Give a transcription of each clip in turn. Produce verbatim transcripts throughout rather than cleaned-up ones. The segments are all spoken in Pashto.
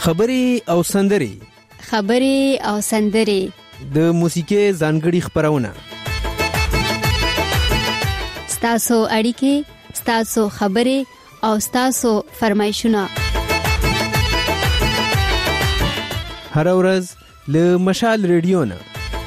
خبري او سندري خبري او سندري د موسیقي ځانګړي خبرونه ستاسو اړیکې ستاسو خبري او ستاسو فرمایشونه هر ورځ له مشال ریډیو نه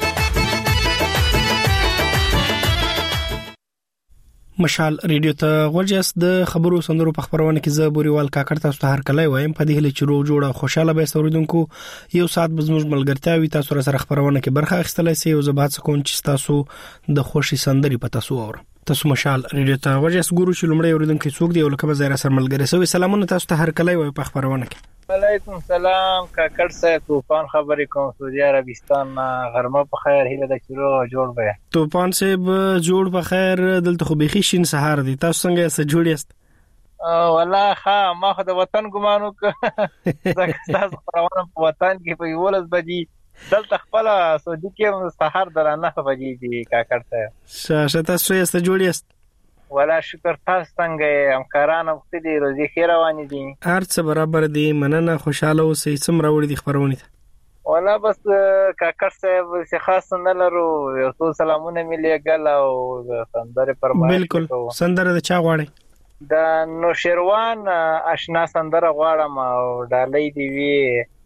مشال ریډیو ته ورجس د خبرو سندرو په خبرونه کې زه بوريوال کاکړ تاسو ته هر کله وایم په دې هله چې روغ جوړه خوشاله به اوریدونکو یو سات بزموږ ملګرتیا وي تاسو سره خبرونه کې برخه اخیستلای شئ او زبات کوم چې تاسو د خوشي سندري په تاسو اور تاسو مشال ریډیو ته ورجس ګورو چې لمړی اوریدونکو څوک دی او لکه زیرا سره ملګری سوي سلامونه تاسو ته هر کله وای په خبرونه کې وعلیکم السلام کاکړ صاحب طوفان خبرې کوم سعودي عربستان غرمه په خیر هیله د چلو جوړ به طوفان صاحب جوړ په خیر دلته خو بيخي شین سهار دی تاسو څنګه سره جوړ یاست والله ها ما خو د وطن ګمانو ک تاسو روانه په وطن کې په یولس بجې دلته خپل سعودي کې سهار درانه بجې دي کاکړ صاحب شاشه تاسو یې سره جوړ یاست ولا شکر تاسو څنګه همکارانو وخت دي روزي خیر روان دي هر څه برابر دي مننه خوشاله اوسئ سم راوړي دي خبرونه ولا بس کاکړ صاحب څه خاص نه لرو یو څو سلامونه ملي ګل او سندره پرمایش بالکل سندره د چا غواړي د نوشیروان آشنا سندره غواړم او ډالۍ دی وی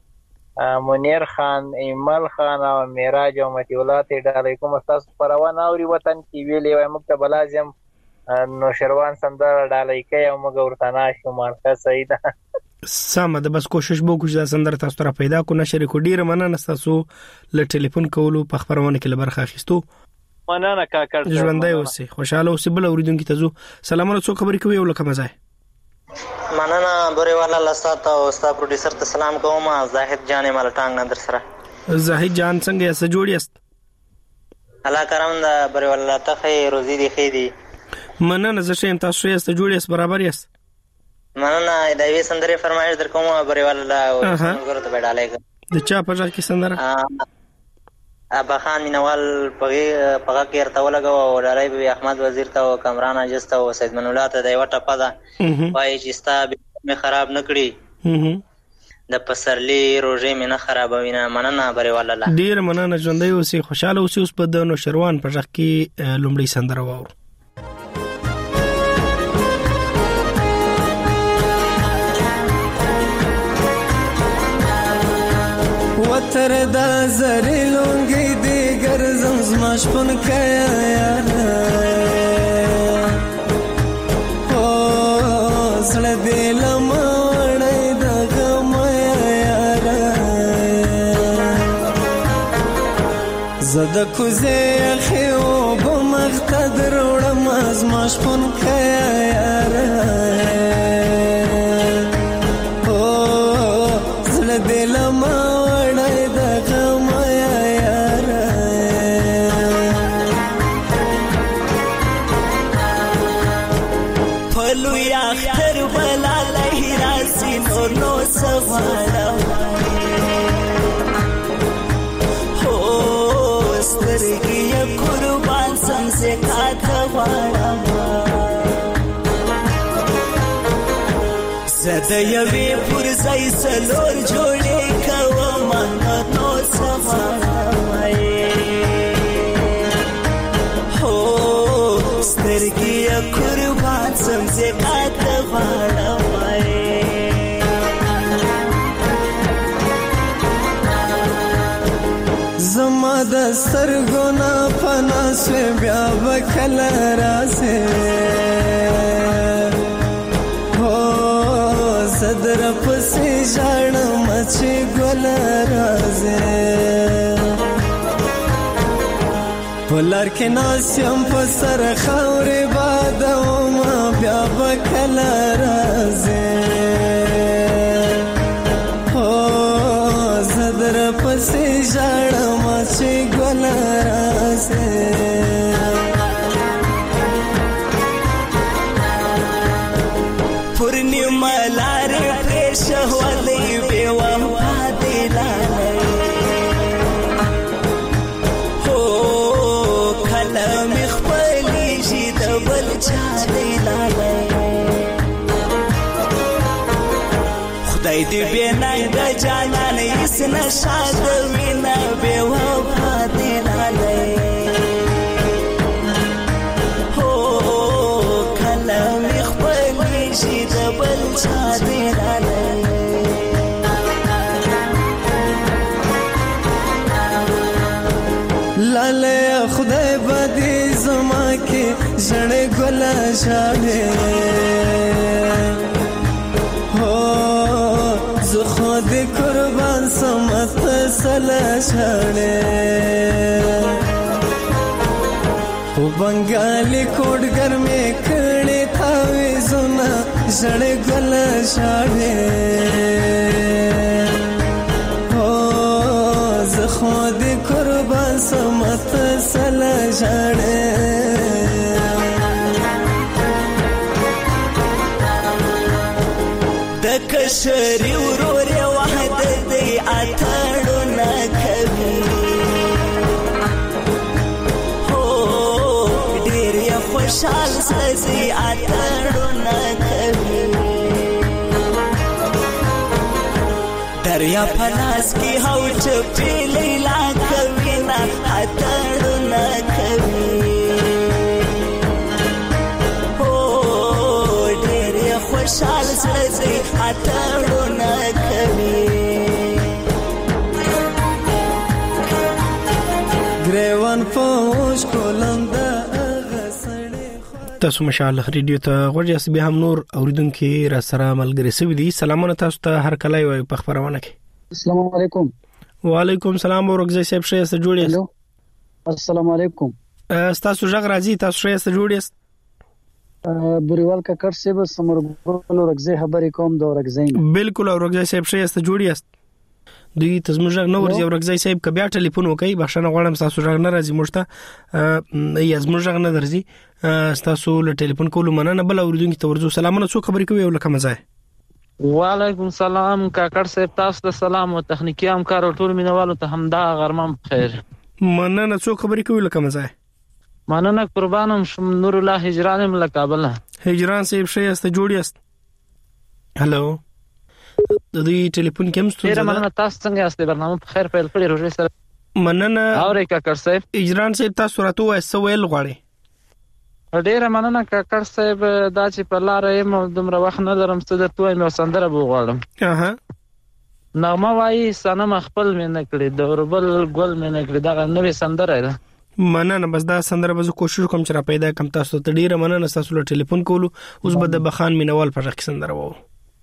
منیر خان ایمل خان او معراج او متی ولات ډالۍ کوم تاسو پروانه اوري وطن کې ویلې وای مکتب لازم نو شروان سندره ډالۍ کوي او موږ ورته ناشو مارکه صحیح ده سم ده بس کوشش وکړو چې سندره تاسو ته پیدا کو نشر کو ډیر مننه تاسو له ټلیفون کولو په خبرونه کې لبرخه اخیستو مننه کاکړ ژوندۍ اوسئ خوشاله اوسئ بل اوریدونکو ته زو سلامونه څو خبرې کوي او لکه مزه مننه بوريوالا لسات او استاد پروډوسر ته سلام کوم زاهد جان مالټانګ نندر سره زاهد جان څنګه یې جوړ یاست الله کرم دا بوريوالا ته خیر روزي دی خېدی مننه زه شم تاسو یې جوړ یاست برابر یاست مننه د وی سندره فرمایش در کوم بوريوالا او څنګه ته وډالای د چا په ځای کې سندره ابا خان مینوال پغه پغه کې ارته ولګو او ډالای به احمد وزیر ته او کمران اجست او سید منولا ته د وټه پدا وای چې ستا به خراب نکړي د پسرلی روزه مې نه خرابوینه مننه بوريوالا ډیر مننه ژوندۍ اوسئ خوشاله اوسئ اوس په د نوشروان په ځای کې لومړی سندره واو وتر دا زری لونگی دیگر زمزماش پن کیا یار او زړه دې لمړې د غم یار زده کوزه خو بمختدر وړم ازماش پن کیا یار او زړه دې لمړې زده یوی پر زای سلور جوړې کوم نو سمای هو سترګي قربان سم زکات غواړم زما د سرګونا پنا سو بیا وکل راسه صدر پسې ژړ مچ ګل رازه ولر کې ناسم په سر خاورې باد او ما بیا وکل رازه او صدر پسې ژړ مچ ګل رازه شهوالي بوفا دلالي هو كلام خپلي شي دبل چا دلالي خدای دې بینای د جانان هیڅ نشه د وینا بې وفا دې لالی هو کله مې خپلېږي د بل چا دې لالی لالی خدای به دې زما کې ژړې ګله ژاړې زه خو دې قربان سم ته سله ژړې خو بنګالي کوډګر مې کړې تاویزونه ژړې ګله ژاړې زه خو دې قربان سم ته سله ژړې د کشري ورور وحدت دی اتړو نه کوي هو ډېر یې خوشحال سزي اتړو نه کوي دریا پلاس کې هو چپې لیلا کوي نه اتړو نه کوي خوشحال سزي اتړو نه کوي ګریوان پوش کولم د غسړې تاسو مشال ریډیو ته ورجاس به هم نور اوریدونکو را سره ملګری سوي دي سلامونه تاسو ته هر کله وي په خبرونه کې السلام علیکم وعلیکم السلام ورګزې صاحب شه سره جوړی السلام علیکم تاسو ژغ راځي تاسو شه سره جوړی بوریوال کا کر سے بس سمرګلو رغزه خبرې کوم دا رغزین بالکل رغزه صاحب شه است جوړی است دوی تزمجه نو ورځي رغزه صاحب کبیا ټلیفون وکي بخښنه غواړم تاسو ژغ نه راځي مشته ای ازمجه نه درځي تاسو له ټلیفون کولو مننه بل اوریدونکو ته ورزو سلامونه څو خبرې کوي ولکه مزه وعلیکم السلام کاکړ صاحب تاسو ته سلام او تخنیکی همکار ټول مینوالو ته همدا غرمه بخیر مننه څو خبرې کوي لکه مزه مننه قربانم شم نور الله هجران مل کابل هجران صاحب شه است جوړی است هالو د دې ټلیفون کوم ستو ډیر مننه تاسو څنګه است برنامه په خیر پیل کړی روزي سره مننه اورې کاکړ صاحب هجران صاحب تاسو راته وای سوال غواړي ډیر مننه کاکړ صاحب دا چې په لار یې مو دومره وخت نه لرم څه درته وایم او سندره بوغواړم اها نغمه وایي سنم خپل مې نه کړی د اوربل ګل مې نه کړی دا نوې سندره ده مننه بس دا سندره به کوشش کوم چې را پیدا کم تاسو ته ډیره مننه تاسو له ټلیفون کولو اوس به د بخان مینوال پر رخ سندره وو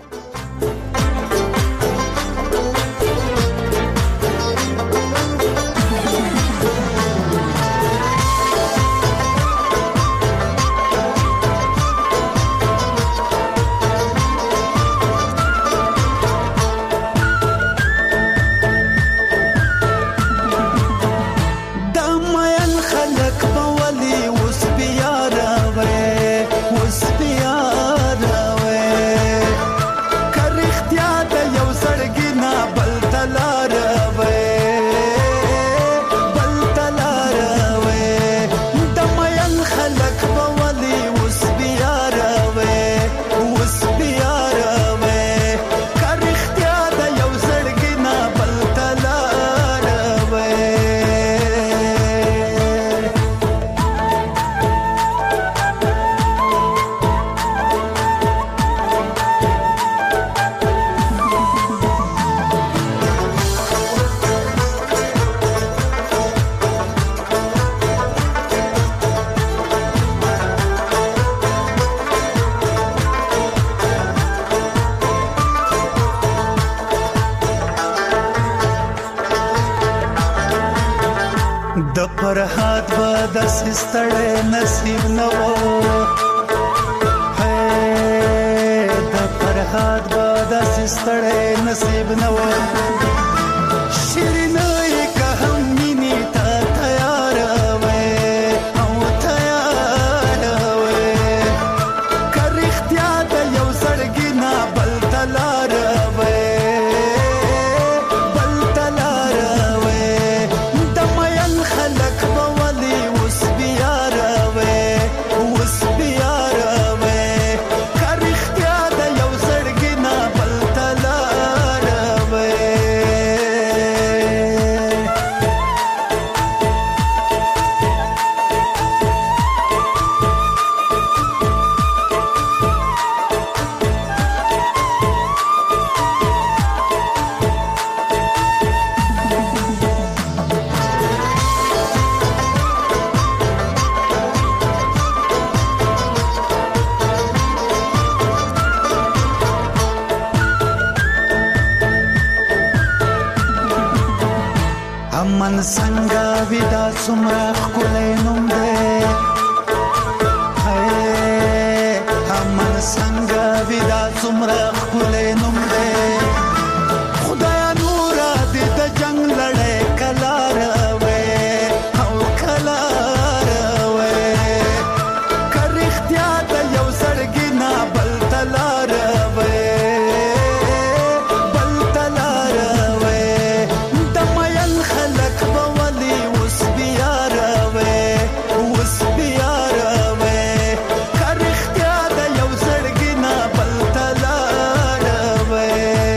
فرحات به د سستړې نصیب نه وو هي د فرحات به د سستړې نصیب نه وو شیرینه که هم مینې ته تیار وې او تیار وې که رښتیا د یو زړګي نه بل ته لار وې بل ته لار وې د مین خلک به ولې اوس بیا راوې اوس بیا راوې که رښتیا د یو زړګي نه بل ته لار امن څنګه ودا څومره ښکلی نوم دی امن څنګه ودا څومره ښکلی نوم دی خدای نور دې د جنگ لړۍ کلا راوي او کلا راوي کرختیا د یو سړګي نه بل تلار راوي بل تلار راوي د مېن خلک بولي وس بیا راوي وس بیا راوي کرختیا د یو سړګي نه بل تلار راوي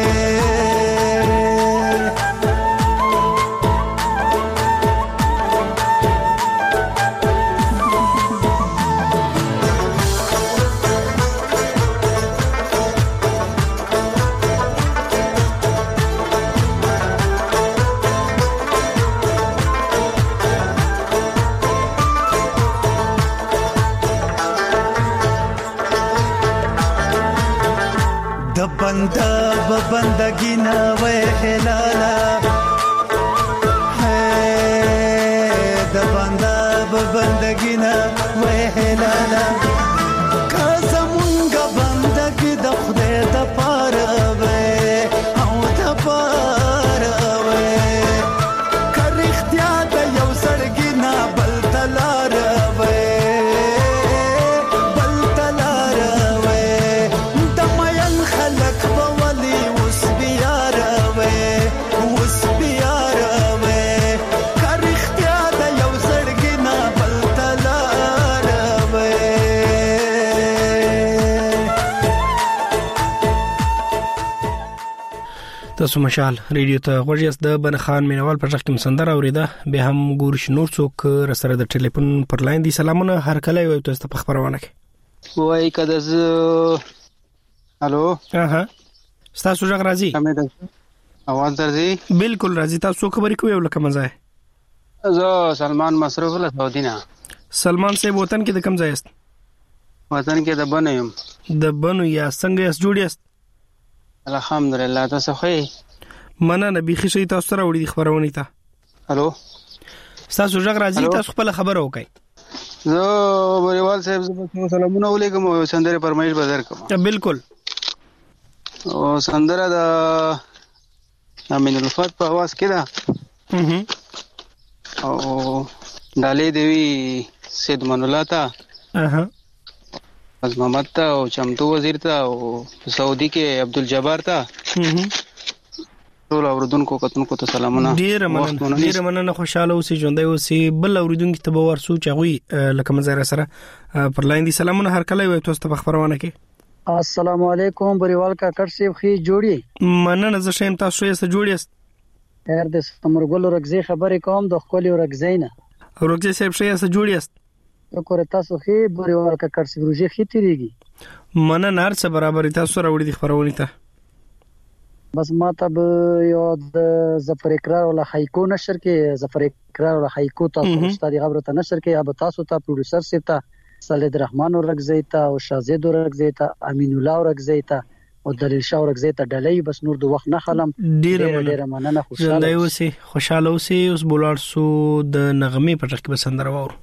د بنده به بندگی نه وې هلالا د بنده به بندگی نه وې هلالا که زمونږ بندگی د خدای د پاره وې او د پاره وې کرختیا د یو سړګي نه بل تلار وې بل تلار وې د مېن خلک بولي وس بیا راوي وس بیا راوي کرختیا د یو سړګي نه بل تلار وې تاسو مشال ریډیو ته غوږیاست د بنخان مینوال پر ځخ کې مسندر اوریده به هم ګورش نور څوک را سره د ټلیفون پر لاین دي سلامونه هر کله یو تاسو په خبرونه کې وای کده ز الو اها تاسو ځګ راځي امید اواز درځي بالکل راځي تاسو خبرې کوي ولکه مزه زه سلمان مصروف له سعودي نه سلمان صاحب وطن کې د کم ځای است وطن کې د بنو یم د بنو یا څنګه یې جوړی است الحمدلله تاسو خو مننه بيخي شي تاسو سره وړي خبرونه ته الو تاسو ځګ راځي تاسو خپل خبره وکړئ زه بریوال صاحب زه سلامونه ولیکم او سندره فرمایش بازار کوم بالکل او سندره د امین الفات په आवाज کې ده او ډالې دیوی سید منولا تا اها از محمد تا او چمتو وزیر تا او سعودي کې عبدالجبار تا ټول اوردونکو کتونکو ته سلامونه ډیر مننه ډیر مننه خوشاله اوسې ژوندۍ اوسې بل اوردونکو ته به ورسو چغوي لکه مزار سره پر لاین دي سلامونه هر کله وي تاسو ته خبرونه کې السلام علیکم بریوال کا کټ سی خي جوړي مننه زه شیم تاسو یې سره جوړی است هر د ستمرګل ورګزي خبرې کوم د خپل ورګزینه ورګزي صاحب شې سره جوړی است شکر تاسو خي بریوال کا کټ سی روزي خي تیریږي مننه هر څه برابر تاسو راوړي دي خبرونه ته بس ما ته یو د ظفر اقرار ولا حیکو نشر کې ظفر اقرار ولا حیکو تاسو استاد غبر ته نشر کې اب تاسو ته پروډوسر سیتا صالح الرحمن ورګزیتا او شازید ورګزیتا امین الله ورګزیتا او دلیل شاه ورګزیتا ډلې بس نور د وخت نه خلم ډیر مننه خوشاله اوسې خوشاله اوسې اوس بولار سو د نغمه په ټکی بسندره وور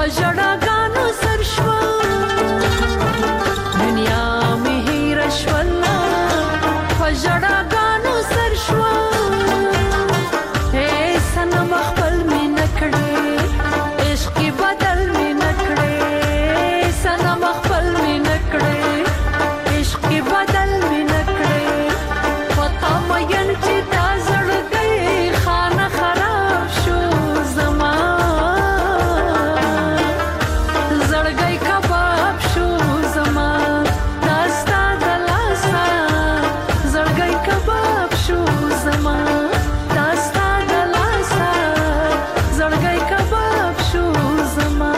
پژړاګانو سر شو دنیا مې هیر شولا پژړاګانو سر شو اے سنم خپل مې نکړې عشق بدل مې نکړې سنم خپل مې نکړې عشق بدل مې نکړې پتا مې چې تا زړ گئی خانه خراب شو زما زړ گئی کباب شو زما داستا دلاسا زړ گئی کباب شو زما داستا دلاسا زړ گئی کباب شو زما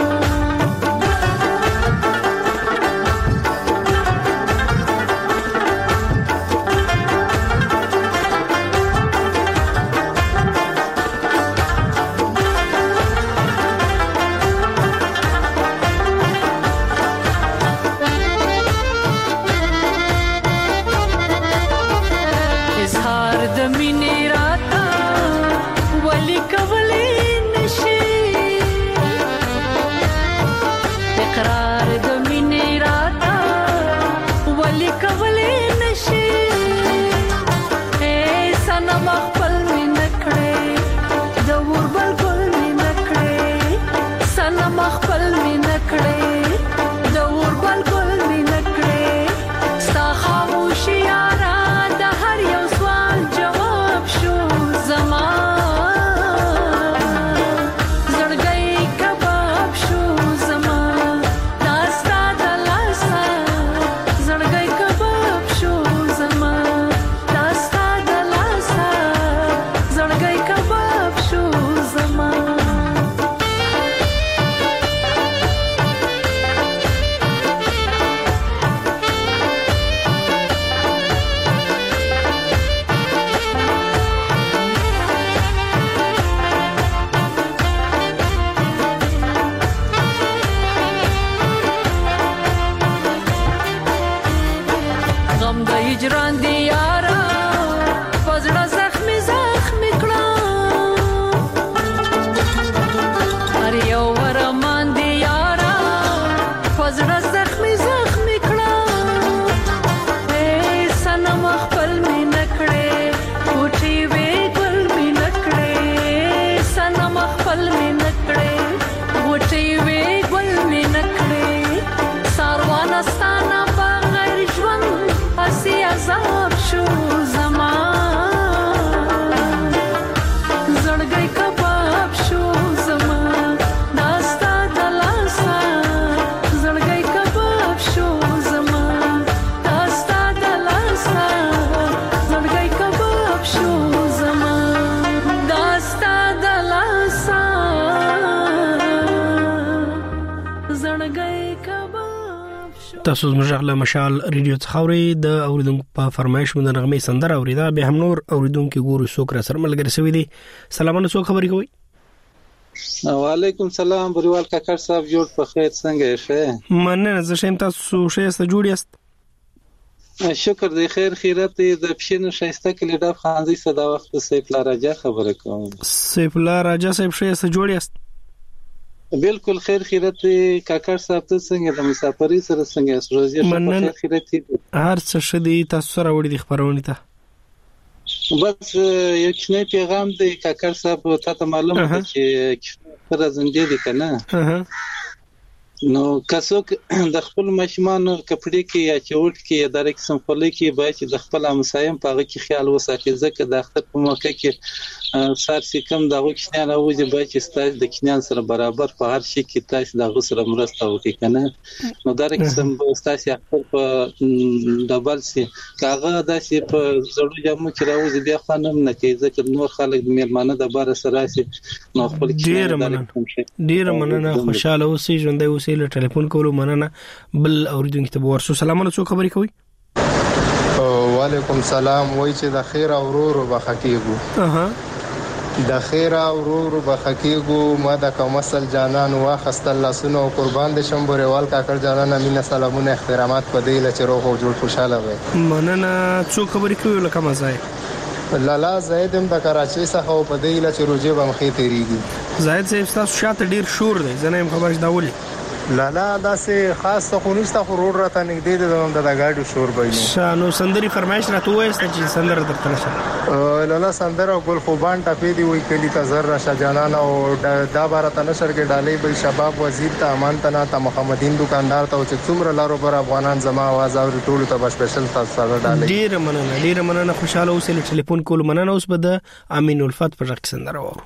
اظهار د مینې راته ولی کولی نشي اقرار د مینې راته ولی کولی نشي اے سنم خپل مې نکړې د وربل ګل مې نکړې سنم خپل مې نکړې د وربل ګل مې نکړې ستا خاموشي یارا د هر یو سوال جواب شو زما زړګی کباب شو زما داستا دلاسا زړګی کباب شو زما داستا دلاسا زړګی کباب شو زما غم د هجران دی یارا پزړه زخمی زخمی کړه هر یو ورمان دی یارا پزړه زخمی زخمی کړه اے سنم خپل مې نکړې کوټي وې ګل مې نکړې سنم خپل مې نکړې کوټي وې ګل مې نکړې ساروان ستانه بغیر ژوند اسی عذاب شو زما زړګی کباب شو زما داستا دلاسا زړګی کباب شو زما داستا دلاسا زړګی کباب شو زما داستا دلاسا زړګی کباب شو. تاسو زموږ له مشال ریډیو څخه اوري د اوریدونکو په فرمایش مونږ نغمه سندره اوریدا به هم نور اوریدونکو ګورو څوک را سره ملګری سوي دي. سلامونه څوک خبري کوي؟ وعلیکم سلام بریوال کاکړ صاحب جوړ په خیر څنګه ښه مننه زه شیم تاسو شه ست جوړ یاست شکر دی خیر خیرت د پښینو شایسته کلی ډاف خانزي صدا وخت سیف لا راجا خبره کوم سیف لا راجا صاحب شه ست جوړ یاست بالکل خیر خیرت کاکړ صاحب ته څنګه د مسافرۍ سره څنګه روزي په خیر خیرت هر څه شدي تاسو سره وړي د خبرونه ته بس یو چنه پیغام دی کاکړ صاحب ته معلومه ده چې پر زنده دي کنه نو کڅوک د خپل مشمان کپړې کې یا چوټ کې یا د رقم خپل کې باید د خپل همسایم په هغه کې خیال وساتي ځکه د اختر په موقع کې سارسي کم دغه کښنه راوځي باید چې ستاسو د کښنان سره برابر په هر شي کې تاسو دغه سره مرسته وکړئ کنه نو د رقم تاسو خپل په ډبل سي کاغه داسې په زړو جامو کې راوځي بیا خانم نه کوي ځکه نور خلک د میرمنه د بار سره راسي نو خپل کښنه ډیر مننه خوشاله اوسئ ژوندۍ اوسئ له ټلیفون کولو مننه بل اوریدونکو ته ورسو سلامونه څو خبرې کوي وعلیکم سلام وای چې د خیر او ورور بخکیګو اها د خیر او ورور بخکیګو ما د کومسل جانان واخست الله سونو قربان دي شمبره وال کاکړ جانان امینه سلامونه احترامات په دی لچ روغ او جوړ خوشاله وي مننه څو خبرې کوي لکه مزای لالا زیدم د کراچۍ څخه په دی لچ روجه بمخې تیریږي زاهد صاحب تاسو شاته ډیر شور دی زنه هم خبرش دا ولي لالا دا سه خاص ته خونسته خو روډ راته نږدې ده د گاډي شور بینه شانو سندري فرمایش راته وایست چې سندر درته نشه لالا سندر او ګل خوبان ټپې دی وای کلی ته زر راشا جانان او دا بارته نشر کې ډالې به شباب وزیر ته امان تنا ته محمدین دکاندار ته چې څومره لارو پر افغانان زما आवाज او ټول ته سپیشل تاسو سره ډالې ډیر مننه ډیر مننه خوشاله اوسئ ټلیفون کول مننه اوس به د امین الفت پر ځکه سندره وره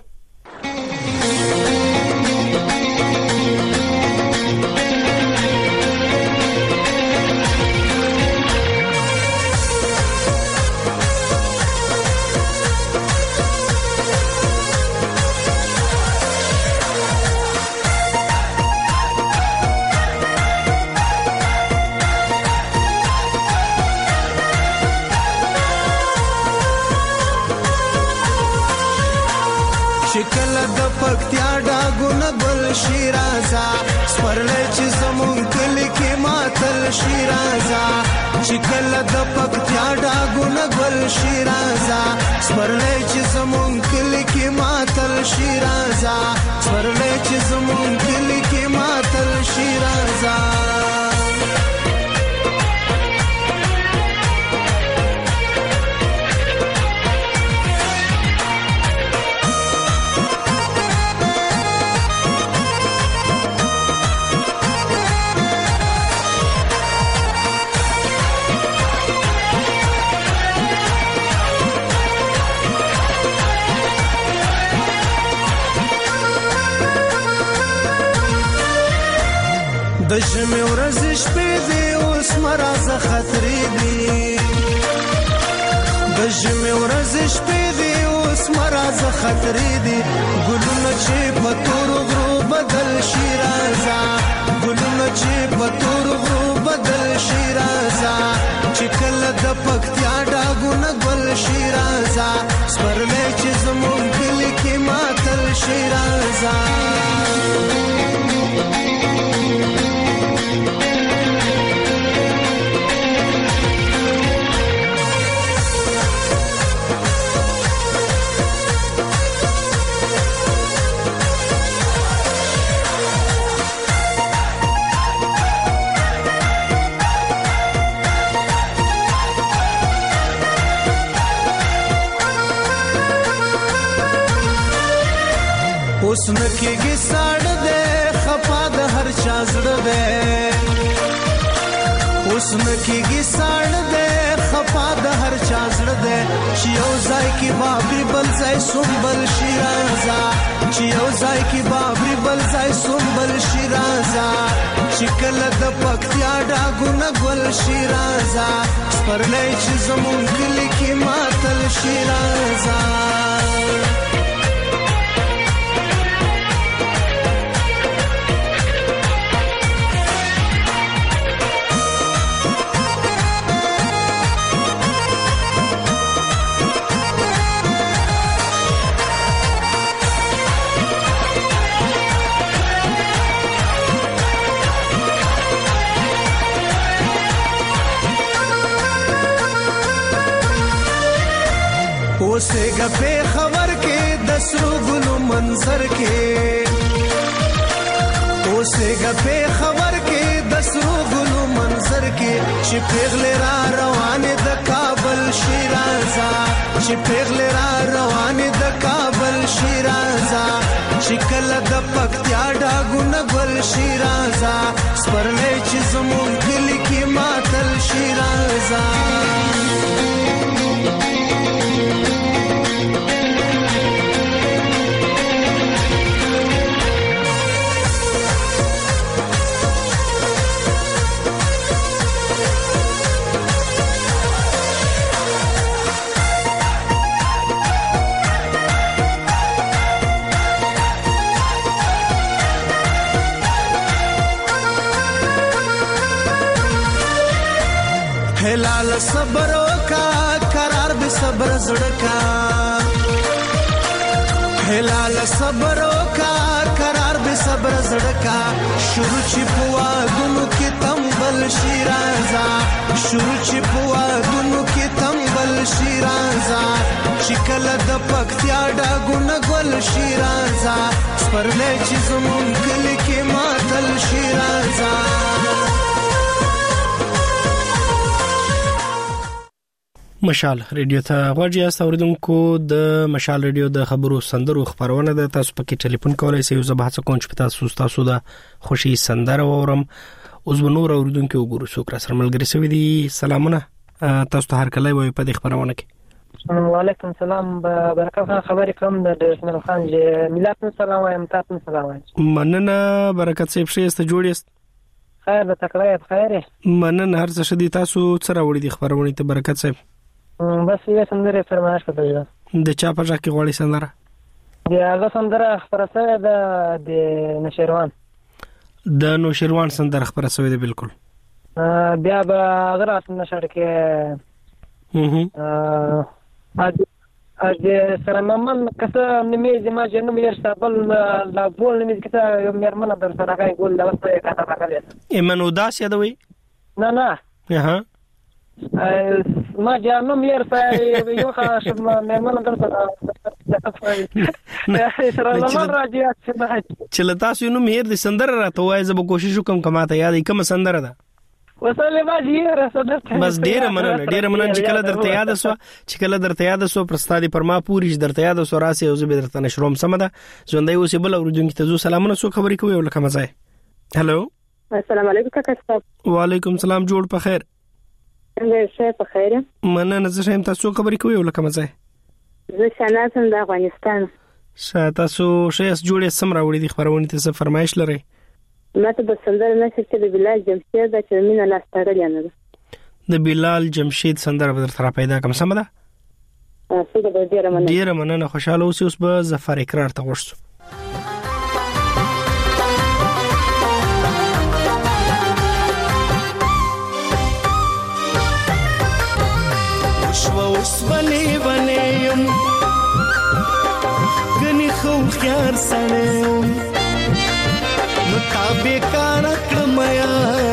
شکل د پکتیا ډاګونه ګل شیرازا سپرلې چې زمون کلی کې ماتل شیرازا شکل د پکتیا ډاګونه ګل شیرازا سپرلې چې زمون کلی کې ماتل شیرازا سپرلې چې زمون کلی کې ماتل شیرازا د ژمې ورځې شپې دي اوس مرزه خطرې دي د ژمې ورځې شپې دي اوس مرزه خطرې دي ګلونه چې په تور غرو بدل شي رازا ګلونه چې په تور غرو بدل شي رازا چې کله د پکتیا ډاګونه ګل شي رازا سپرلې چې زمون کلی کې ماتل شي رازا اوس نکېږي ساړه دې خپا د هر چا زړه دې اوس نکېږي ساړه دې خپا د هر چا زړه دې چې یو ځای کې بابري بل ځای سنبل شیرازا چې یو ځای کې بابري بل ځای سنبل شیرازا چې کله د پکتیا ډاګونه ګل شیرازا سپرلې چې زمون کلی کې ماتل شیرازا اوسه غپې خبر کې د سرو ګلو منظر کې اوسه غپې خبر کې د سرو ګلو منظر کې چې پیغلې را روانې د کابل شیرازا چې پیغلې را روانې د کابل شیرازا چې کله د پکتیا ډاګونه ګل شیرازا سپرلې چې زمون کلی کې ماتل شیرازا هلال صبر وکا قرار به صبر زړکا هلال صبر وکا قرار به صبر زړکا شروع چې پوا دونو کې تمبل شیرازا شروع چې پوا دونو کې تمبل شیرازا چې کله د پکتیا ډاګونه ګل شیرازا سپرلی چې زمون کلی کې ماتل شي راځه. مشال ریډیو ته غوږی یاست اوریدونکو. د مشال ریډیو د خبرو سندرو خبرونه ده. تاسو پکې ټلیفون کولای شئ. زه به څه کوم چې تاسو تاسو د خوشي سندره وورم. اوس به نور اوریدونکو وګورو څوک را سره ملګری شوی دي. سلامونه تاسو ته هر کله وي په دې خبرونه کې. وعلیکم السلام. برکت خان خبرې کوم د اسماعیل خان چې ملت سلام وایم. تاسو سلام وایم. مننه برکت صاحب. ښه یاست؟ جوړ یاست؟ خیر د تکړه خیر. مننه هر څه شدي. تاسو څه راوړي دي خبرونه ته برکت صاحب؟ بس یې سندره فرمایش کوي. د چا په ځکه غوړي سندره؟ د هغه سندره خبره سره د د نشروان د نوشروان سندره خبره سوي ده. بالکل بیا به هغه راس نشر کې اه ا د سره ممن کسه نمې زما جنوم یې استقبال لا بول نمې کسه یو مرمنه در سره راغی ګول دا وسته کاته راغلی. ایمنو داس یادوي؟ نه نه ها ما جانم ير فاي يوخا شب ما ما نقدر سره لمر راځي چې لتاسو نو مهر د سندره راته وای. زه به کوشش وکم کما ته یاد کوم سندره ده. وصله ما جیره صدرته بس ډیره مننه ډیره مننه چې کله درته یاد سو چې کله درته یاد سو پرستادي پر ما پوری چې درته یاد سو راسي او زه به درته نشروم سم ده. ژوندۍ اوسې بل اوردونکو ته زو سلامونه سو خبرې کوي ولکه مزه. هالو السلام علیکم کاکا صاحب. وعلیکم السلام. جوړ په خیر؟ څنګه شه په خیر؟ مننه. زه هم تاسو خبرې کوي ولکه مزه. زه شناسم د افغانستان. شه تاسو شه جوړې سم راوړي دي خبرونه ته څه فرمایش لري؟ ماته به سندره نشي چې د بلال جمشید د چرمینه لاس تړلې نه ده. د بلال جمشید سندره به تر پیدا کوم سم ده. څه د ډیره مننه. ډیره مننه. خوشاله اوسئ. اوس به ظفر اقرار ته ورسو. اوس بنې بنې یم غني خو خيار سړم نو تابې کار کړم یا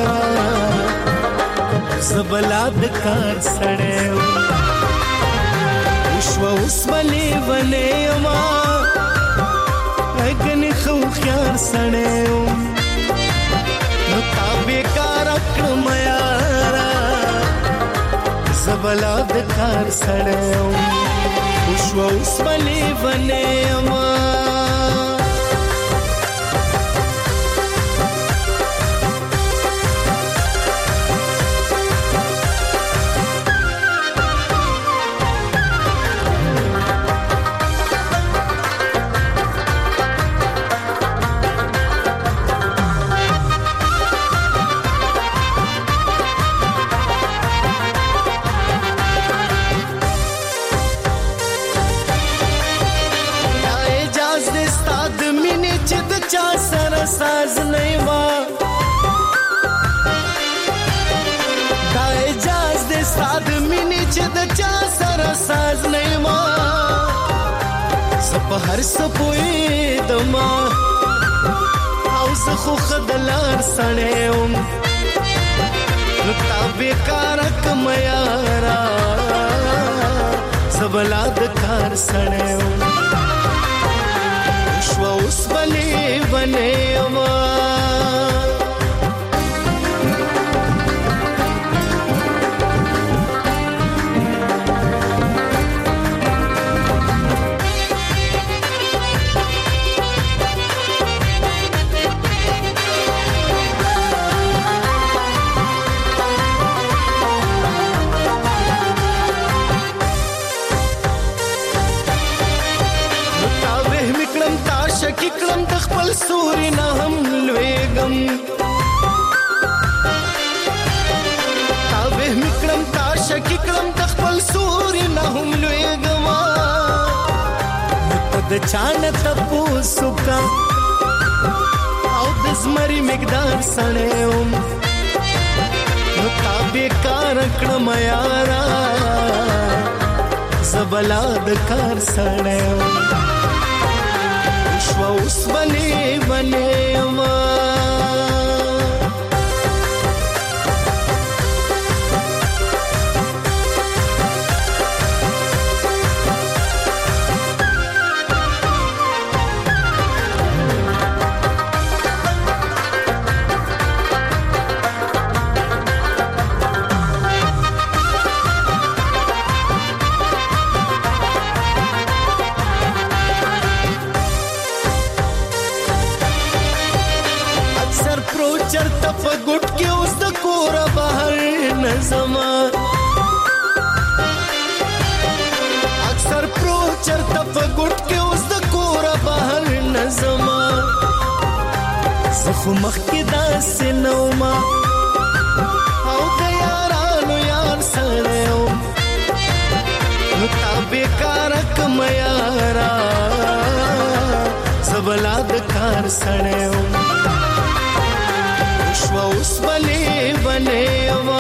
زبلاد کار سړم. اوس اوس بنې بنې یم غني خو خيار سړم نو تابې کار کړم یا زبلاد کار سړم. اوس اوس بلې بلې ما ساز نه وا دا اجازه د ساده مینې چې د چا سره ساز نه ما سپ هر سپوي دما او زه خو خدلار سړم نو تابې کار کم یارا زبلاد کار سړم. اوس بلې بلې ما کلم د خپل سوري نه هم لويګم تاوه میکلم تا شکی کلم د خپل سوري نه هم لويګم د چانه تپو سوکا او د زمري مقدار سړم نو تابې کار کړم یارا زبلاد کار سړم. اوس بلې بلې ما پرو چرته په ګټ کې اوس د کور بهر نظما اکثر پرو چرته په ګټ کې اوس د کور بهر نظما زخه مخ کې داسې نوما او د یارانو یار سره نو تا بیکار کم یارا زبلا د کار سره شو اوس بلې بنې وا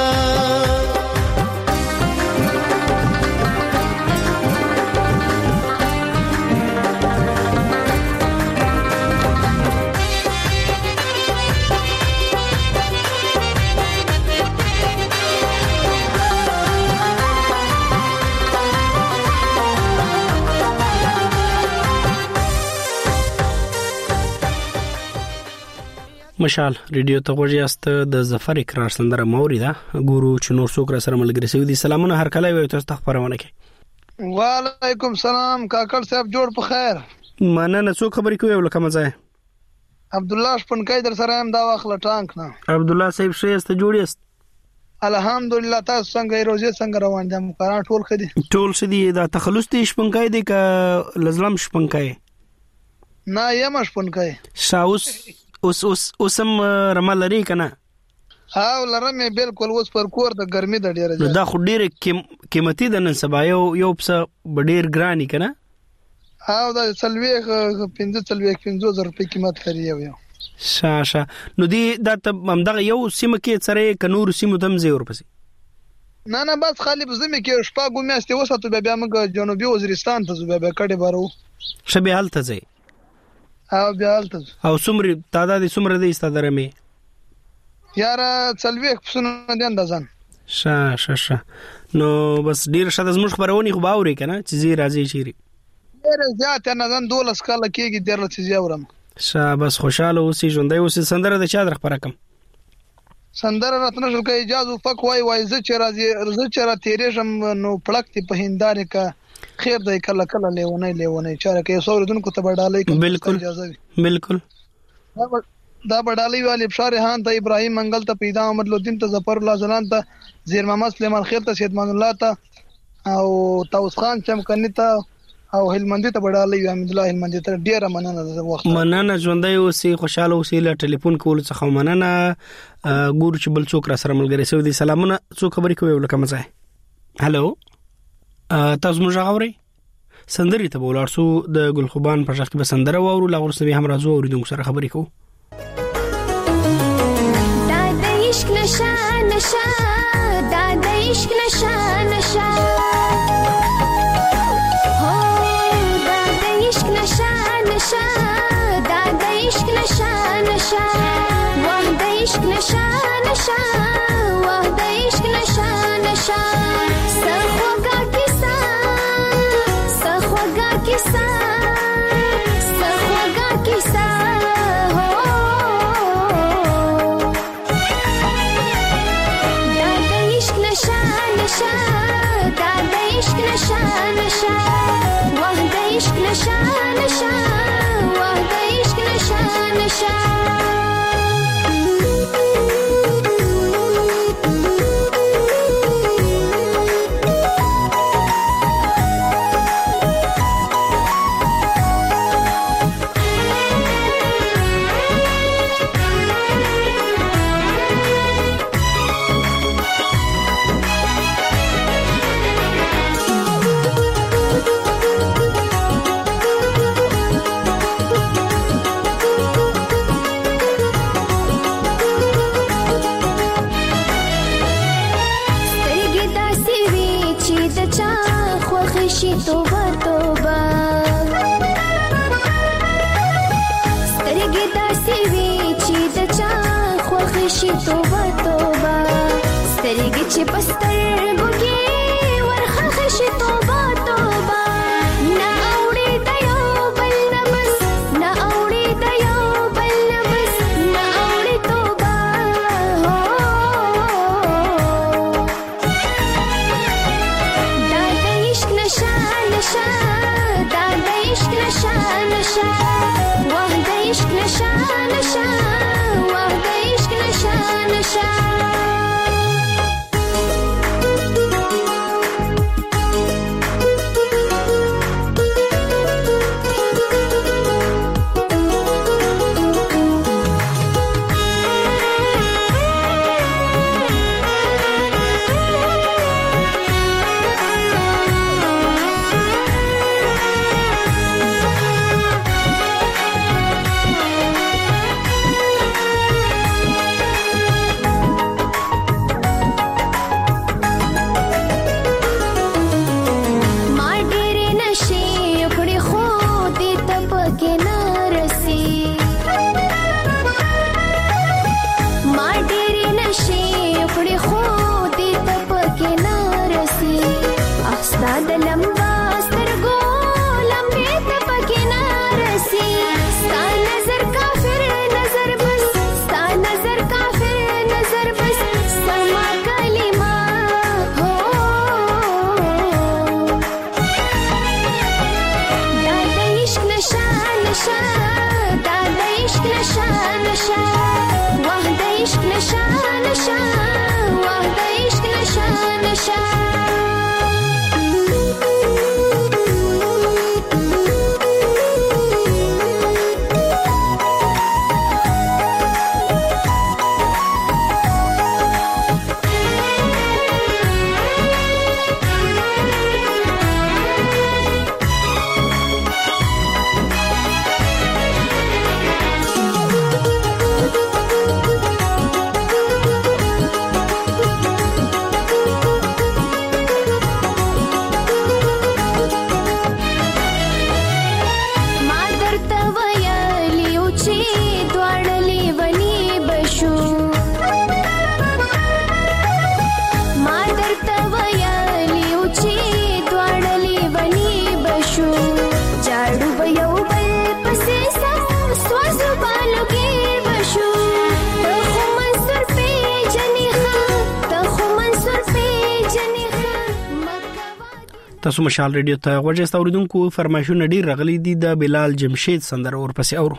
مشال ریډیو ته غوړیاست د ظفر اقرار سندره موري دا ګورو چې نور څوک را سره ملګری سوي دي. سلامونه هر کله وي تاسو ته خبرونه کوي. وعلیکم سلام کاکړ صاحب جوړ په خیر. مننه څوک خبرې کوي ولکه مزه عبد الله شپنکای در سره هم دا واخله ټانک نه. عبد الله صاحب شېست جوړیست الحمدلله. تاسو څنګه روزه څنګه روان دي مقرر ټول خدي ټول سدي دا تخلص دي شپنکای دي ک لزلم شپنکای نه یم شپنکای شاوس اوس اوس اوسم رمل لري کنه ها ولرمه بالکل اوس پر کور د ګرمي د ډیره دا خو ډیره قیمتي د نن سبا یو یو څه ډیر ګرانی کنه ها دا سلويخ پنځه سلويخ پنځه زره روپۍ قیمت لري یو شاشه نو دی دا همدغه یو سیمه کې سره کنور سیمه تم زی ورپسې نه نه بس خالی بزمه کې شپږو میاشتې وساتو بیا موږ جنوبي وزیرستان ته زو بیا کډه بارو شبي حالت زی او بیا حالت او سمري تعداد سمره دي استادره می یارا سلويخ پسونه دي اندازان شا شا شا نو بس ډیر شاده زموږ خبرونه خو باوري کنه چې زی راځي چیرې ډیر زیات نه ځان دولس کاله کېږي ډیر څه زیورم شا بس خوشاله اوسې ژوندۍ اوسې سندره د چا در خبره کم سندره راتنه شو کې اجازه فک وای وای ز چې راځي ز چې را تیرې شم نو پړکتی په هنداره کا خیر دی کله کله لیونه لیونه چاره کې سوردونکو ته بډالۍ کوم بالکل بالکل دا بډالۍ والی بشار خان ته ابراهيم منګل ته پیدا احمد لودین ته ظفر الله زلان ته زیر محمد سلیمان خیر ته سید مان الله ته او توس خان چمکنی ته او هلمندی ته بډالۍ حمید الله هلمندی ته ډیره مننه د وخت مننه ژوندۍ اوسې خوشاله اوسې له ټلیفون کول څخه مننه ګور چې بل څوک را سره ملګری سوي دي. سلامونه څوک خبرې کوي ولکه مزه هالو تاسو موږ غوړی سندري ته بولار سو د ګلخوبان په ځخ کې به سندره وورو لا ورسره هم راځو اوریدونکو سره خبرې کوو. دا د عشق نشه نشه دا د عشق نشه نشه هو دا د عشق نشه نشه دا د عشق نشه نشه واه د عشق نشه نشه واه د عشق نشه نشه سخوګه کیسه سخوګه کیسه سخوګه کیسه هو دا د عشق نشه نشه دا د عشق نشه نشه واه د عشق نشه نشه واه د عشق نشه نشه شي توبه توبه سترګې داسې وي چې د چا خوښ شي توبه توبه سترګې چې په سترګو کې ورخښ شي توبه توبه نه اوړي د یو بل نه بس نه اوړي د یو بل نه بس نه اوړي توبه دا د عشق نشه نشه دا د عشق نشه نشه واه د عشق نشه نشه واه نشا واه د عشق نشا نشا واه د عشق نشا نشا تاسو مشال ریډیو ته غوږی اوریدونکو فرمایشونه ډیر رغلي دي د بلال جمشید سندره ورپسې اورو.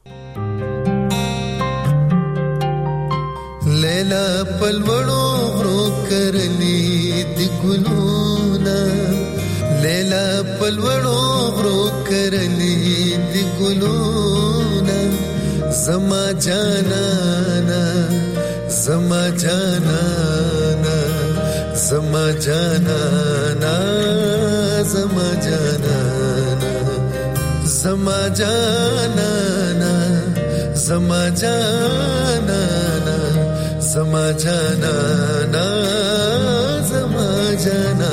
لیلا پلوړو غرو کرلی د ګلونا لیلا پلوړو غرو کرلی د ګلونا زما جانانا زما جانانا زما جانانا زما جانانا زما جانانا زما جانانا زما جانانا زما جانانا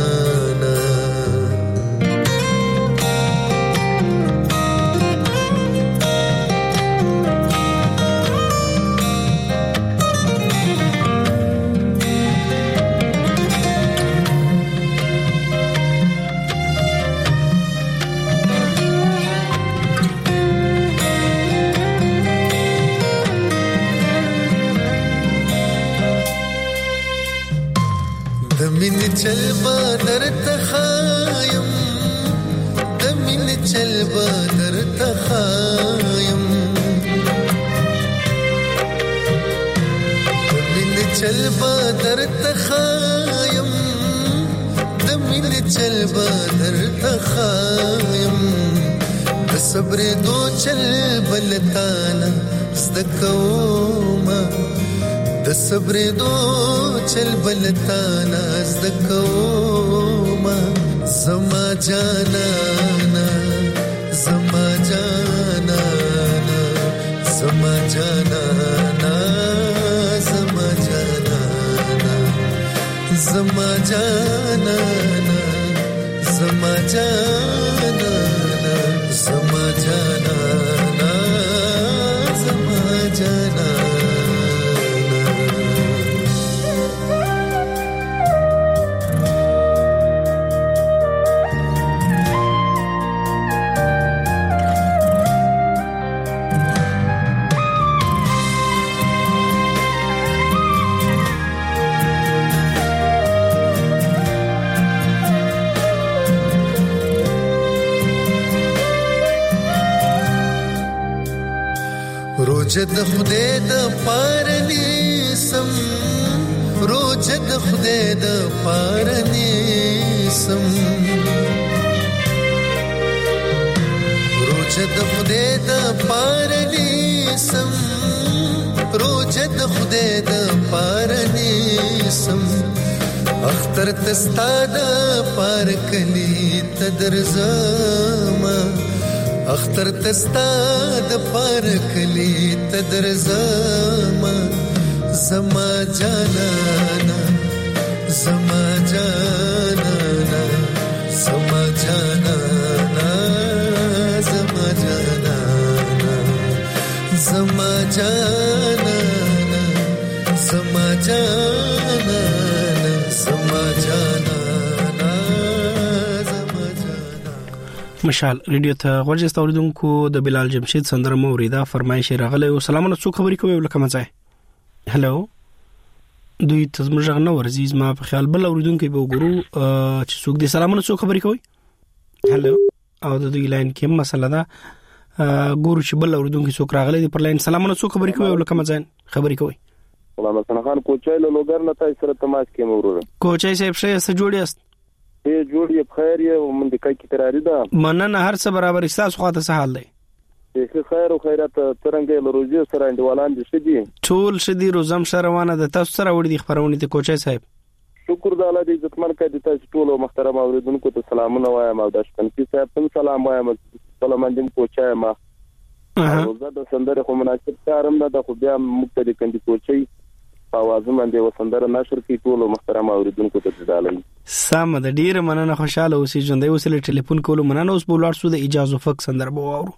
چل بدر تخایم دمین چل بدر تخایم دمین چل بدر تخایم دمین چل بدر تخایم صبر دو چل بلتانا زدکوما د صبر دو چل بلتانا زدکوما زما جانانا زما جانانا زما جانانا زما جانانا زما جانانا زما جانانا زما جانانا زما جانانا روزه د خدای د پارني سم روزه د خدای د پارني سم روزه د خدای د پارني سم روزه د خدای د پارني سم اختر تستا د پار کلی تدرزما اختر تستا د پار کلی تدرزما زما جانانا زما جانانا زما جانانا زما جانانا زما جانانا زما جانانا زما جانانا مشال ریډیو ته غوږی اوریدونکو د بلال جمشید سندره موریدا فرمایش راغله او سلامونه څوک خبرې کوي ولکه مزه هلو دوی تزمجغ نو ورزیز ما په خیال بل اوریدونکو به وګورو چې څوک دې سلامونه څوک خبرې کوي هلو او د دوی لاین کې مسله ده ګورو چې بل اوردونکو څوک راغلي دی پر لاین. سلامونه، څوک خبرې کوي او لکه مزین خبرې کوي؟ غلام حسن خان کوچای له لوګر نه تاسو سره تماس کې مورره. کوچای صاحب شه څه جوړ یاست؟ ته جوړ یې بخیر یې ومن د کای کی تراری ده مننه هر څه برابر استاسو خاطر څه حال دی؟ ته خیر او خیرات ترنګ له روزي سره انډوالان دي شدي ټول شدي روزم شروانه د تاسو سره وړي د خبرونه ته کوچای صاحب. شکر د الله دې عزتمن کړي تاسو ټول محترم اوریدونکو ته سلامونه وایم او د شپنکی صاحب ته سلام وایم. سلام دې کوچای ما روزه د سندره خو مناسب کارم ده خو بیا مختلف کندي کوچای اوازه باندې وسندره نشر کی ټول محترم اوریدونکو ته ځالای. سم د ډیر مننه خوشاله اوسې ژوندې وسله ټلیفون کولو مننه. اوس بولار سو د اجازه فک سندره بو اورو.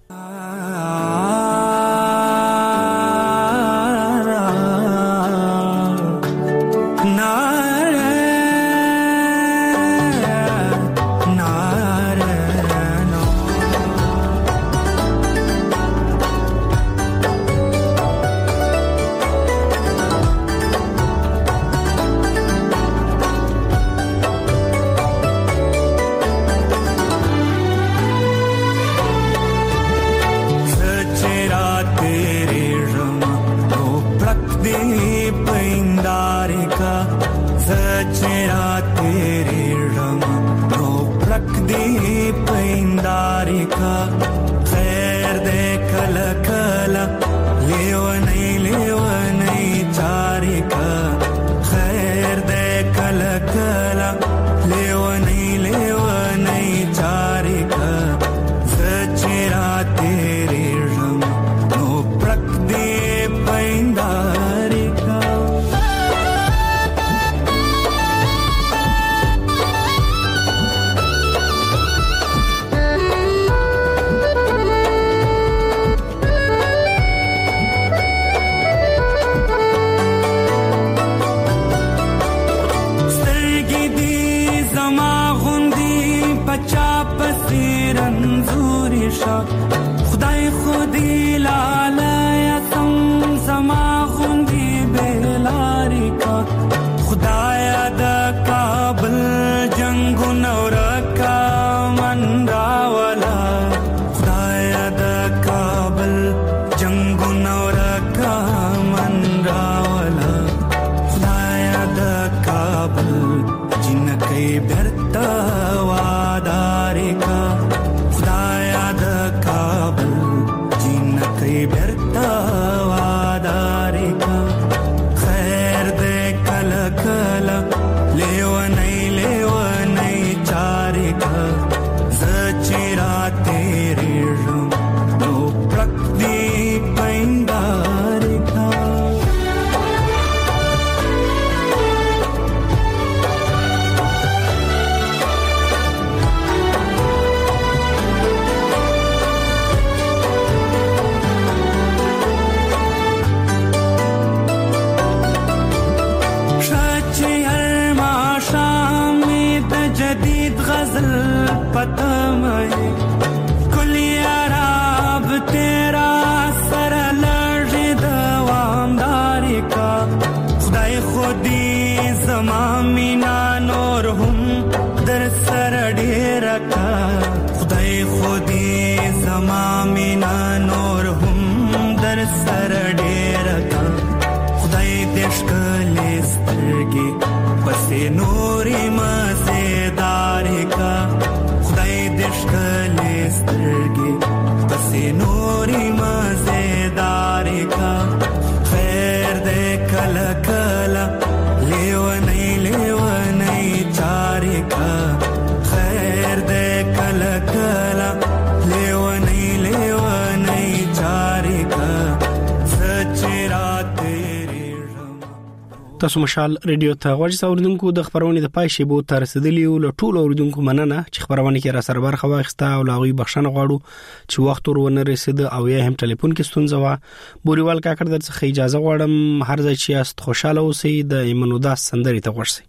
تاسو مشال ریډیو ته غوښتل اوریدونکو د خبرونه د پای شی بو تر رسیدلی او ټول اوریدونکو مننه چې خبرونه کې را سره برخه واخسته او لاغوي بخښنه غواړو چې وخت ورونه رسید او یا هم ټلیفون کې ستونزه وا. بوريوال کاکړ درڅخه اجازه غواړم هر ځای چې است خوشاله اوسئ. د ایمنوداس سندري ته ورسئ.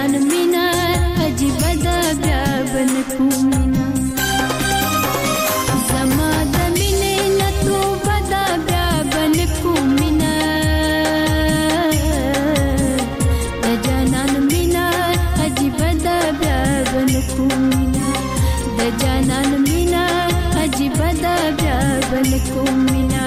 جانان مینا عجیب ده بیا بن کومینا زما د مینې نتو بدا بیا بن کومینا د جانان مینا عجیب ده بیا بن کومینا د جانان مینا عجیب ده بیا بن کومینا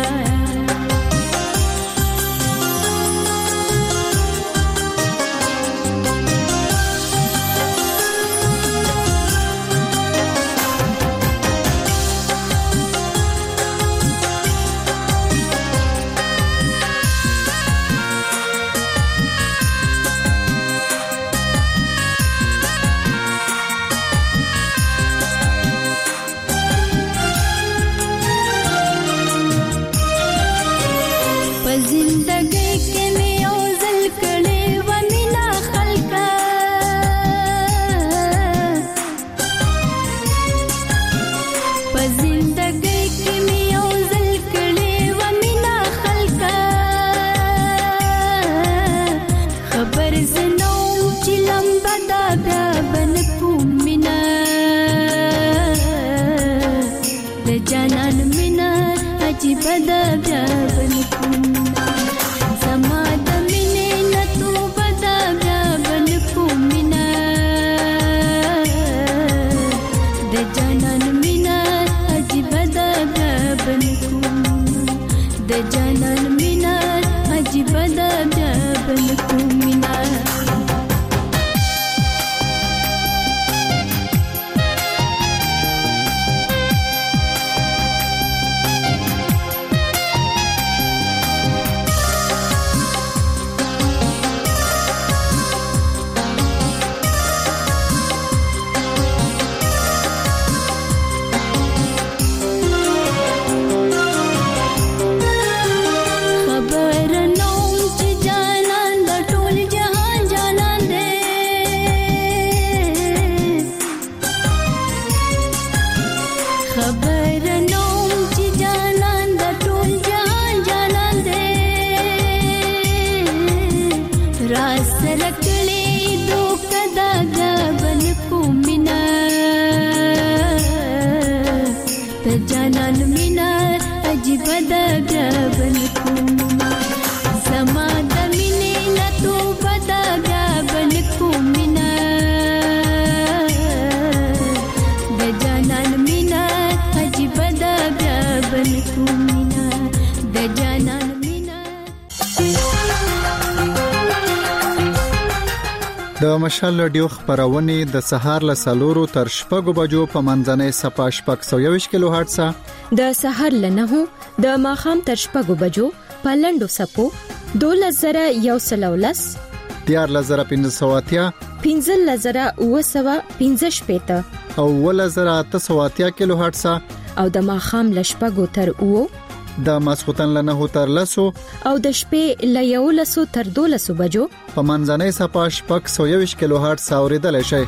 د مشال رادیو خبرونه د سهار له سلورو تر شپږو بجو په منځنۍ صفه شپږ سوه یوویشت کیلو هرتز د سهار له نهو د ماښام تر شپږو بجو په لنډو سپو دولس زره یو سل او لس دیارلس زره پنځه سوه اتیا پنځلس زره اوه سوه پنځه شپېته او اوولس زره اته سوه اتیا کیلو هرتز او د ماښام له شپږو تر اوو د ماسختن له نهو تر لسو او د شپې له یولسو تر دولسو بجو په منځنۍ صفه شپږ سوه یوویشت کیلو هرتز اوریدلای شئ.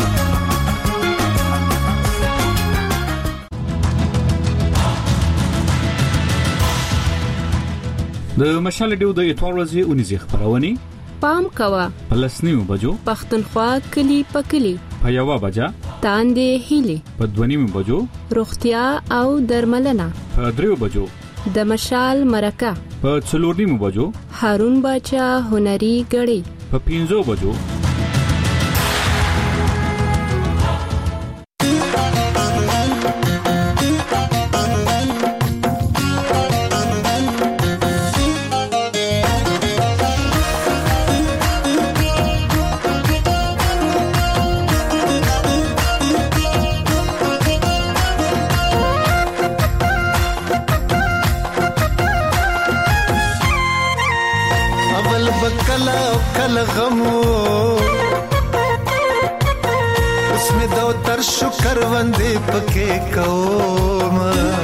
د مشال رادیو د اتوار ورځې اونیزه خبرونه پام کوه پلسنیو بجو پښتونخوا کلی پکلی په یوا بجا تاندې هیلي په دونیمو بجو روغتیا او درملنه په دریو بجو د مشال مرکه په څلورنیمو بجو هارون باچا هنري غړي په پنځو بجو غمو اسمه دو تر شکر وندې پکې کوم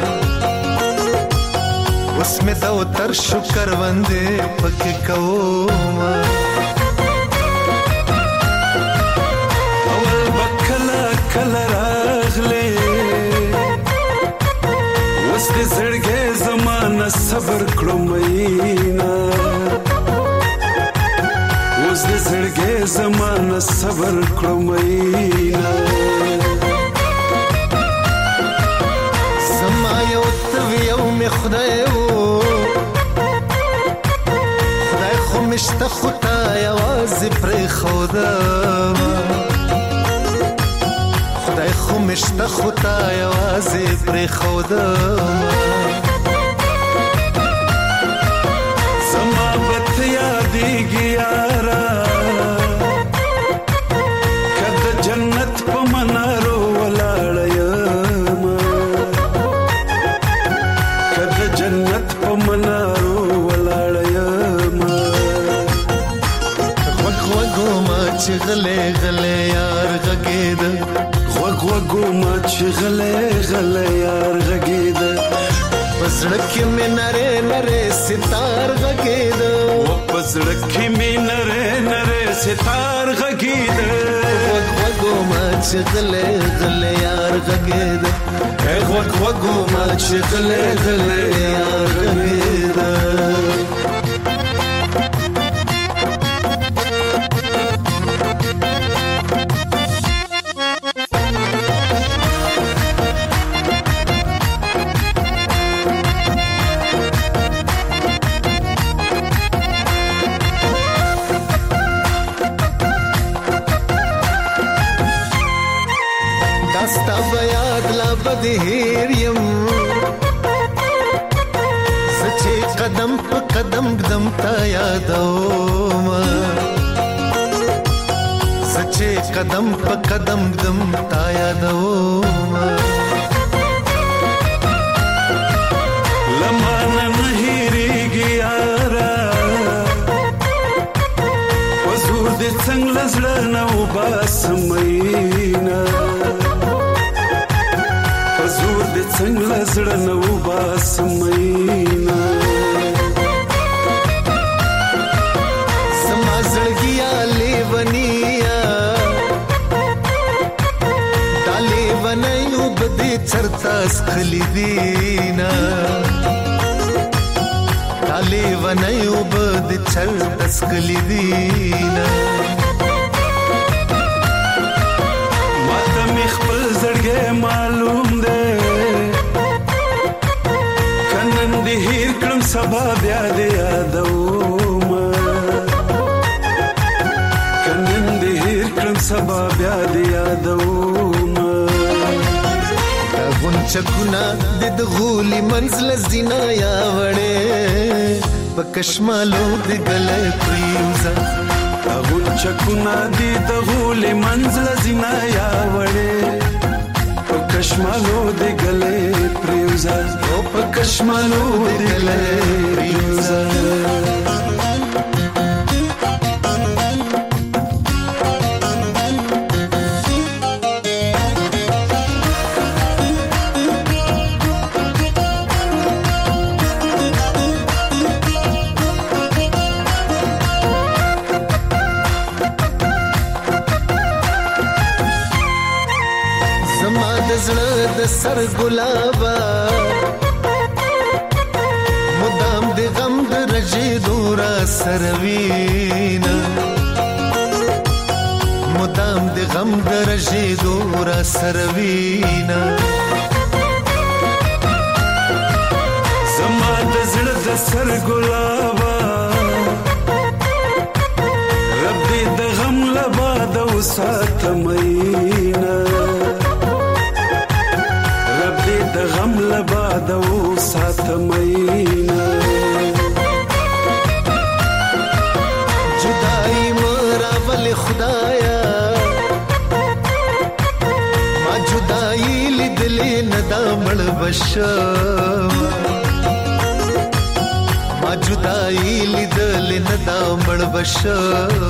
اسمه دو تر شکر وندې پکې کوم اول بکلا کلا راغله وس دې زړګې زمانہ صبر کړو مینا اوس دې زړګې زمانه صبر کړمینا زما یو تو یو می خدای وو خدای خو مشته خدا یوازې پر خودا خدای خو مشته خدا یوازې پر خودا زما بت یادېږي یارا کده جنت په منارو ولاړ یم کده جنت په منارو ولاړ یم غوږ غوږو ما چې غلې غلې یار غږېد غوږ غوږو ما چې غلې غلې یار غږېد پسړه کې مې نره نره ستار غږېد پسړه کې مې نره نره ستار غږېد غوږ غوږو ما چې غلې غلې یار غږېد غوږ غوږو ما چې غلې غلې یار غږېد داستا بیاد لا بدهیر یم سچے قدم پا قدم قدم تا یادوم سچے قدم پا قدم قدم تا یادوم لمانا نهیریږي یارا وزور دې څنګه زړه نو باسمینا وزور دې څنګه زړه نو باسمینا سما زړګیا لیونیا دالې ونایو بده چرتا سخلی دینا دالې ونایو بده چرتا سخلی دینا ماته می خپل زړګې معلوم ده کنن دې هیر کړم سبا بیا دې یادوم کنن دې هیر کړم سبا بیا دې یادوم غونچکونا د غولي منزل زینا یا وړې پکشمالو د ګلې پریوزا غونچکونا د غولي منزل زینا یا وړې پکشمالو د ګلې پریوزا او پکشمالو د ګلې پریوزا د سر ګلابا مدام د غم د رجې دورا سروینا مدام د غم د رجې دورا سروینا زما د زړه د سر ګلابا رب دې د غم لبا د وساتمینا د غم لبا د وساتمینا جدائی مرا ول خدایا ما جدائی لیدلې ندا مړ بشم ما جدائی لیدلې ندا مړ بشم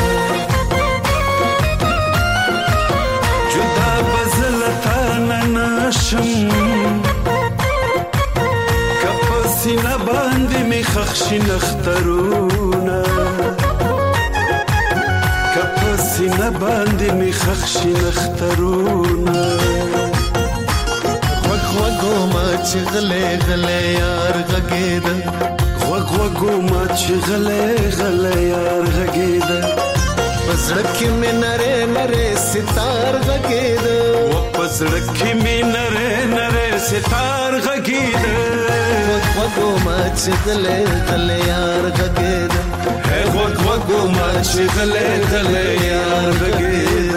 جدا بزلتا نناشم کپسینه باندې می خخشي نخترونا کپسینه باندې می خخشي نخترونا غوږ غوږو ما چې غلې غلې یار غږېد غوږ غوږو ما چې غلې غلې یار غږېد پزړکی مې نره نره ستار غږید و پزړکی مې نره نره ستار غږید وګو ما چې دلې دلې یار غږید هه وګو ما چې دلې دلې یار غږید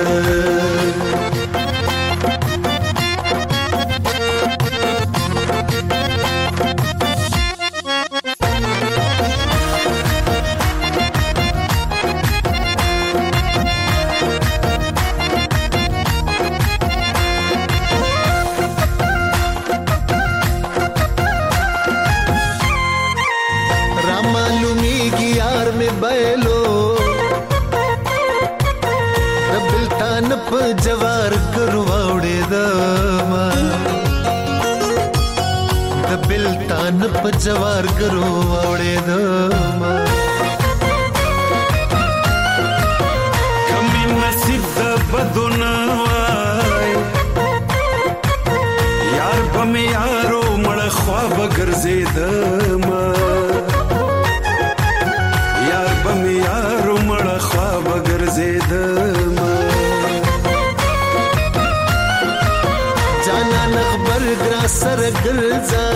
जवार करवावड़े दमा दबिल तान प जवार करवावड़े दमा कमी नसीब द बदुनवाय यार बम यारो मड़ ख्वाब गर्जे दमा यार बम यारो मड़ ख्वाब गर्जे दमा ګرا سر ګرځا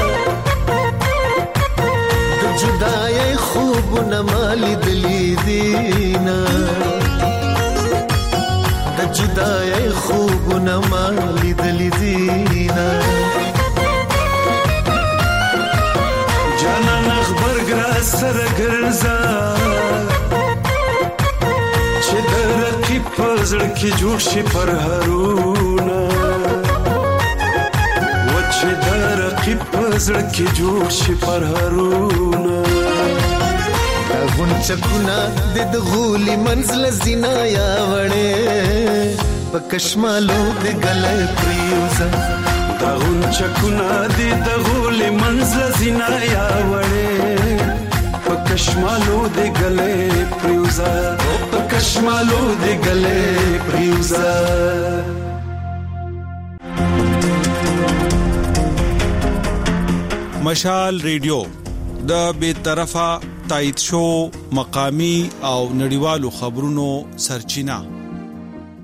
د جدای خوب نمالي دلی دینا د جدای خوب نمالي دلی دینا جانا نخبر ګرا سر ګرځا چې د رقیب پزړ کې جوړ شي پر هرونا چې در رقیب پزړ کې جوړ شي پر هرونا دا غونچکونه د غولي منزل زینا یا وړې پکشمالو د ګلې پریوزا دا غونچکونه د غولي منزل زینا یا وړې پکشمالو د ګلې پریوزا پکشمالو د ګلې پریوزا مشال ریډیو د بے طرفه تایید شو مقامی او نړیوالو خبرونو سرچینه